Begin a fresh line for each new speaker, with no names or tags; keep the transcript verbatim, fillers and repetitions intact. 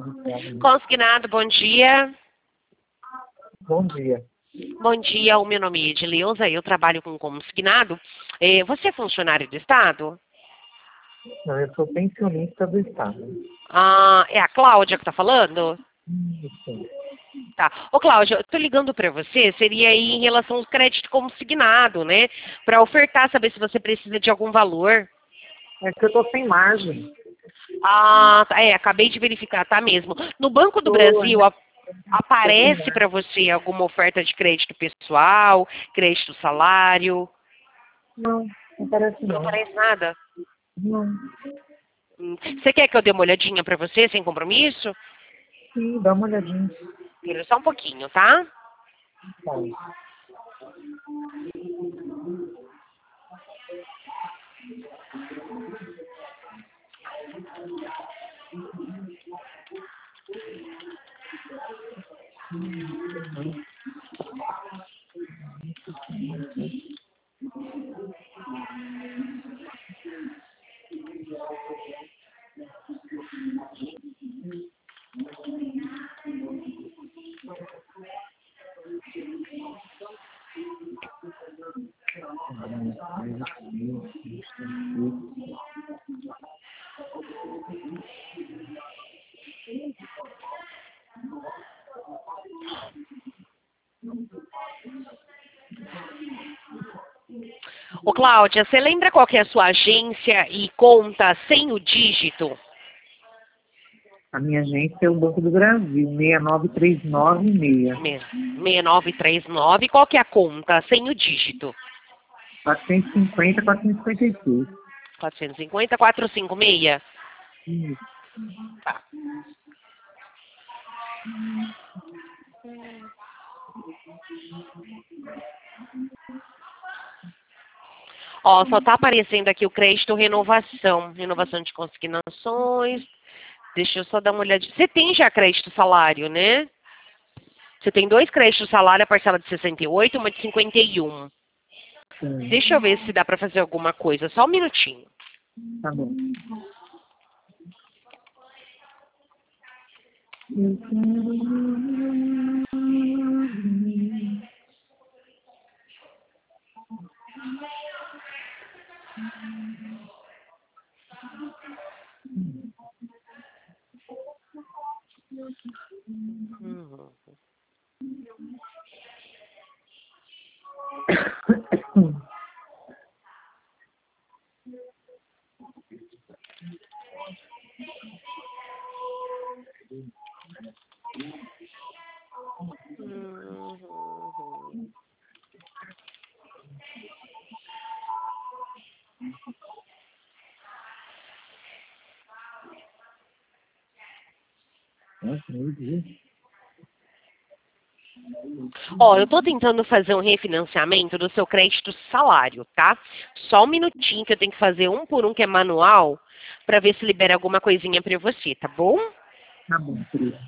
Consignado, bom dia.
Bom dia.
Bom dia, o meu nome é Edileuza, eu trabalho com consignado. Eh, Você é funcionário do Estado?
Não, eu sou pensionista do Estado.
Ah, é a Cláudia que está falando?
Isso.
Tá. Ô, Cláudia, eu tô ligando para você, seria aí em relação ao crédito consignado, né? Para ofertar, saber se você precisa de algum valor.
É que eu tô sem margem.
Ah, tá, é, acabei de verificar, tá mesmo. No Banco do
Tô,
Brasil, a-
tô sem
aparece
margem.
para você alguma oferta de crédito pessoal, crédito salário?
Não, não parece
Não
não.
aparece nada?
Não.
Hum, Você quer que eu dê uma olhadinha para você, sem compromisso?
Sim, dá uma olhadinha.
Espera só um pouquinho, tá?
Tá.
Ô, Cláudia, você lembra qual que é a sua agência e conta sem o dígito?
A minha agência é o Banco do Brasil, seis nove três nove seis.
Me- seis nove três nove. Qual que é a conta sem o dígito?
quatrocentos e cinquenta, quatrocentos e cinquenta e seis.
quatrocentos e cinquenta, quatrocentos e cinquenta e seis.
Isso.
Tá. Ó, só tá aparecendo aqui o crédito renovação. Renovação de consignações. Deixa eu só dar uma olhadinha. Você tem já crédito salário, né? Você tem dois créditos salário, a parcela de sessenta e oito e uma de cinquenta e um.
Sim.
Deixa eu ver se dá pra fazer alguma coisa. Só um minutinho.
Tá bom.
Uhum. Uhum.
Nossa, meu Deus.
Ó, eu tô tentando fazer um refinanciamento do seu crédito salário, tá? Só um minutinho que eu tenho que fazer um por um que é manual pra ver se libera alguma coisinha pra você, tá bom?
Tá bom, querida.